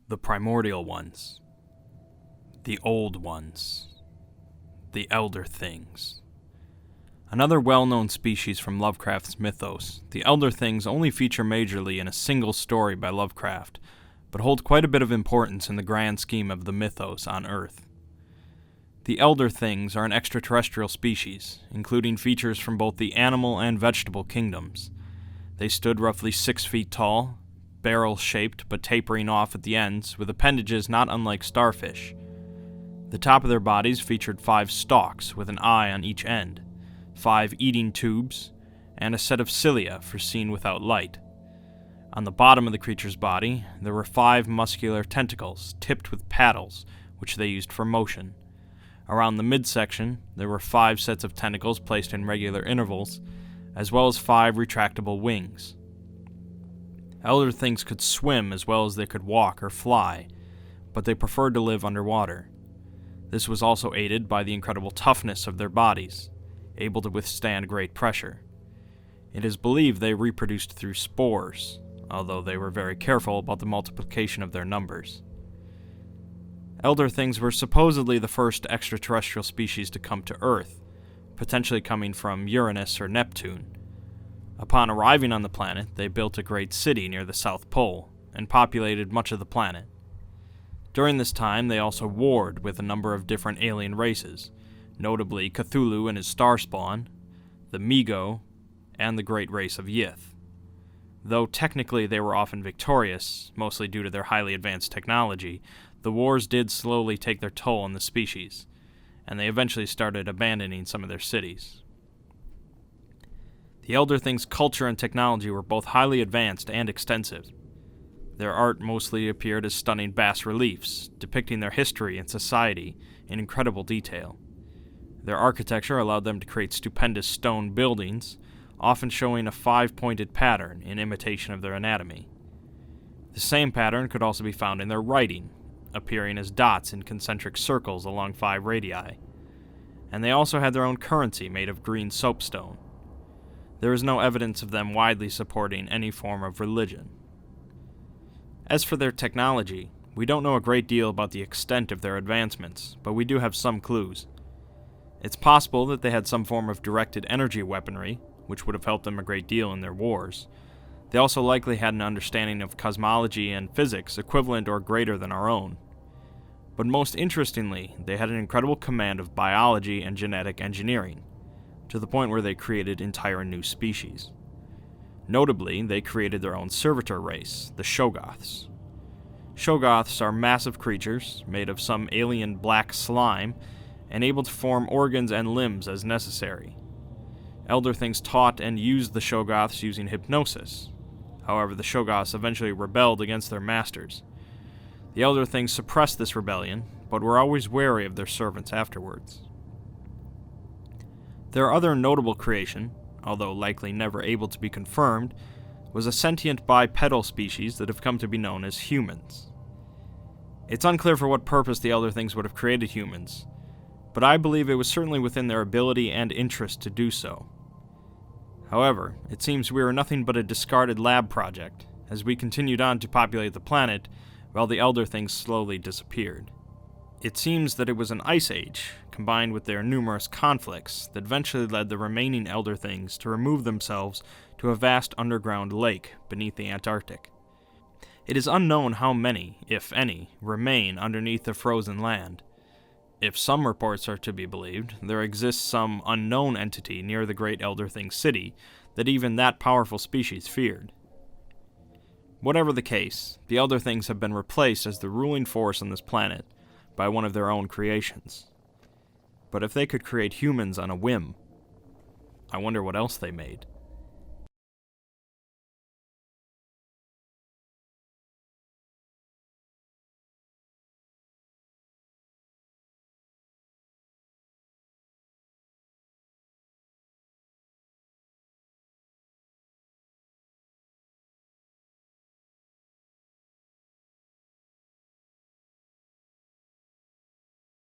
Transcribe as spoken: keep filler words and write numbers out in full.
The primordial ones. The old ones. The elder things. Another well-known species from Lovecraft's mythos, the Elder Things only feature majorly in a single story by Lovecraft, but hold quite a bit of importance in the grand scheme of the mythos on Earth. The Elder Things are an extraterrestrial species, including features from both the animal and vegetable kingdoms. They stood roughly six feet tall, barrel-shaped but tapering off at the ends, with appendages not unlike starfish. The top of their bodies featured five stalks with an eye on each end, five eating tubes, and a set of cilia for seeing without light. On the bottom of the creature's body, there were five muscular tentacles tipped with paddles, which they used for motion. Around the midsection, there were five sets of tentacles placed in regular intervals, as well as five retractable wings. Elder Things could swim as well as they could walk or fly, but they preferred to live underwater. This was also aided by the incredible toughness of their bodies, able to withstand great pressure. It is believed they reproduced through spores, although they were very careful about the multiplication of their numbers. Elder Things were supposedly the first extraterrestrial species to come to Earth, potentially coming from Uranus or Neptune. Upon arriving on the planet, they built a great city near the South Pole, and populated much of the planet. During this time, they also warred with a number of different alien races, notably Cthulhu and his starspawn, the Mi-Go, and the great race of Yith. Though technically they were often victorious, mostly due to their highly advanced technology, the wars did slowly take their toll on the species, and they eventually started abandoning some of their cities. The Elder Things' culture and technology were both highly advanced and extensive. Their art mostly appeared as stunning bas-reliefs, depicting their history and society in incredible detail. Their architecture allowed them to create stupendous stone buildings, often showing a five-pointed pattern in imitation of their anatomy. The same pattern could also be found in their writing, appearing as dots in concentric circles along five radii. And they also had their own currency made of green soapstone. There is no evidence of them widely supporting any form of religion. As for their technology, we don't know a great deal about the extent of their advancements, but we do have some clues. It's possible that they had some form of directed energy weaponry, which would have helped them a great deal in their wars. They also likely had an understanding of cosmology and physics equivalent or greater than our own. But most interestingly, they had an incredible command of biology and genetic engineering, to the point where they created entire new species. Notably, they created their own servitor race, the Shoggoths. Shoggoths are massive creatures made of some alien black slime and able to form organs and limbs as necessary. Elder Things taught and used the Shoggoths using hypnosis. However, the Shoggoths eventually rebelled against their masters. The Elder Things suppressed this rebellion, but were always wary of their servants afterwards. Their other notable creation, although likely never able to be confirmed, was a sentient bipedal species that have come to be known as humans. It's unclear for what purpose the Elder Things would have created humans, but I believe it was certainly within their ability and interest to do so. However, it seems we were nothing but a discarded lab project, as we continued on to populate the planet, while the Elder Things slowly disappeared. It seems that it was an ice age, combined with their numerous conflicts, that eventually led the remaining Elder Things to remove themselves to a vast underground lake beneath the Antarctic. It is unknown how many, if any, remain underneath the frozen land. If some reports are to be believed, there exists some unknown entity near the great Elder Thing city that even that powerful species feared. Whatever the case, the Elder Things have been replaced as the ruling force on this planet by one of their own creations. But if they could create humans on a whim, I wonder what else they made.